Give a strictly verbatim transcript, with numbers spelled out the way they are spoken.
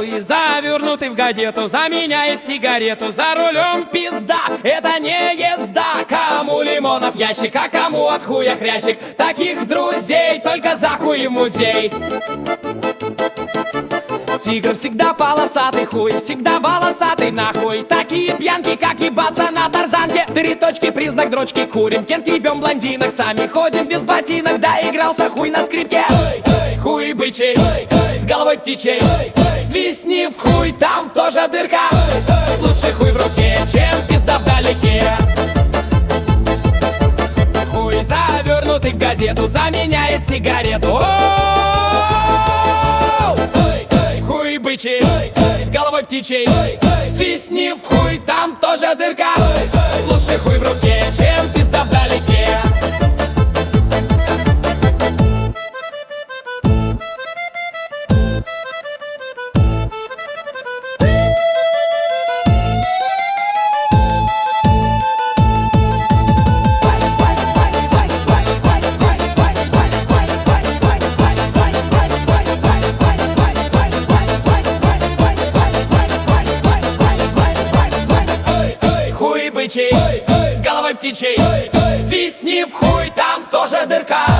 Хуй завернутый в газету заменяет сигарету. За рулем пизда, это не езда. Кому лимонов ящик, а кому от хуя хрящик. Таких друзей только за хуй в музей. Тигр всегда полосатый, хуй всегда волосатый нахуй. Такие пьянки, как ебаться на тарзанке. Три точки, признак дрочки, курим, кент ебем блондинок. Сами ходим без ботинок, да игрался хуй на скрипке. Хуй бычий, с головой птичей. Свистни в хуй, там тоже дырка. Лучше хуй в руке, чем пизда вдалеке. Хуй завернутый в газету заменяет сигарету. Хуй бычий, с головой птичей. Свистни в хуй, там тоже дырка. Лучше хуй в руке, чем пизда вдалеке. С головой птичей. Свистни в хуй, там тоже дырка.